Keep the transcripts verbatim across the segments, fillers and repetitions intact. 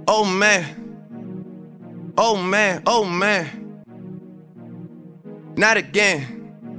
Oh man, oh man, oh man, not again.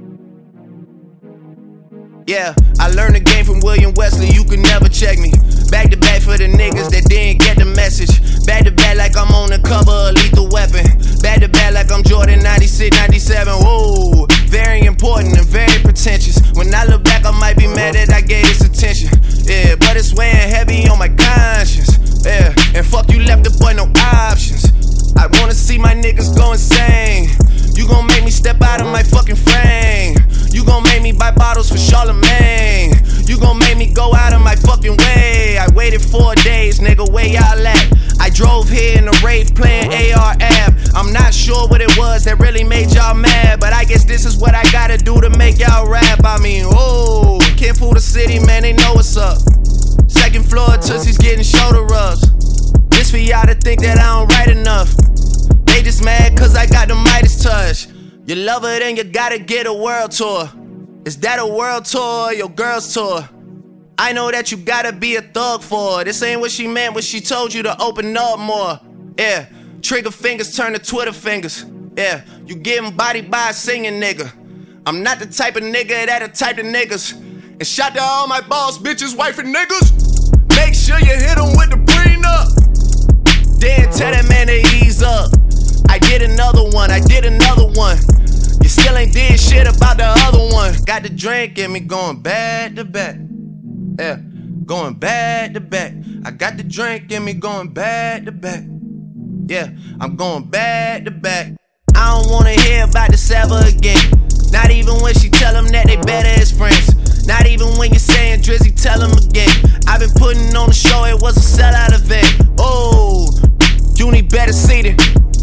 Yeah, I learned the game from William Wesley, you can never check me. Back to back for the niggas that didn't get the message. Back to back like I'm on the cover of Lethal Weapon. Back to back like I'm Jordan ninety-six, ninety-seven. Whoa, very important and very pretentious. When I look back, I might be mad that I gave this attention. Yeah, but it's weighing heavy on my conscience. Yeah, and fuck you left the boy no options. I wanna see my niggas go insane. You gon' make me step out of my fucking frame. You gon' make me buy bottles for Charlemagne. You gon' make me go out of my fucking way. I waited four days, nigga, where y'all at? I drove here in a rave playing A R Ab. I'm not sure what it was that really made y'all mad, but I guess this is what I gotta do to make y'all rap. I mean, oh, can't fool the city, man, they know what's up. Second floor, Tootsie's getting shoulder rubs. This for y'all to think that I don't write enough. They just mad cause I got the Midas touch. You love her, then you gotta get a world tour. Is that a world tour or your girl's tour? I know that you gotta be a thug for her. This ain't what she meant when she told you to open up more. Yeah, trigger fingers turn to Twitter fingers. Yeah, you getting bodied by a singing nigga. I'm not the type of nigga that a type of niggas. And shout to all my boss bitches, wife and niggas. Make sure you hit them with the prenup. Then tell that man to ease up. I did another one, I did another one. You still ain't did shit about the other one. Got the drink in me going back to back. Yeah, going back to back. I got the drink in me going back to back. Yeah, I'm going back to back. I don't wanna hear about this ever again. Not even when she tell them that they better as friends. Not even when you're saying Drizzy, tell them again. I've been putting on the show, it was a sellout event. Oh, you need better seating.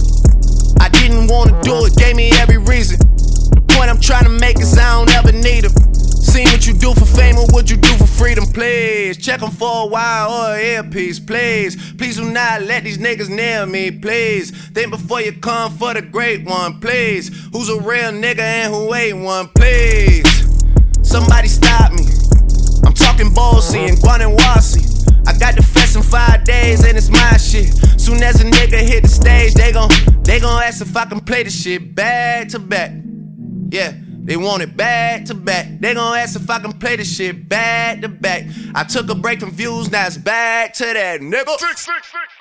I didn't wanna do it, gave me every reason. The point I'm trying to make is I don't ever need them. Seen what you do for fame or what you do for freedom, please. Check them for a while or an earpiece, please. Please do not let these niggas near me, please. Think before you come for the great one, please. Who's a real nigga and who ain't one, please. Somebody stop me. I'm talking Bossy and Guanawasi. I got the fest in five days and it's my shit. Soon as a nigga hit the stage, they gon' they gon' ask if I can play the shit back to back. Yeah, they want it back to back. They gon' ask if I can play the shit back to back. I took a break from views, now it's back to that, nigga. Six, six, six.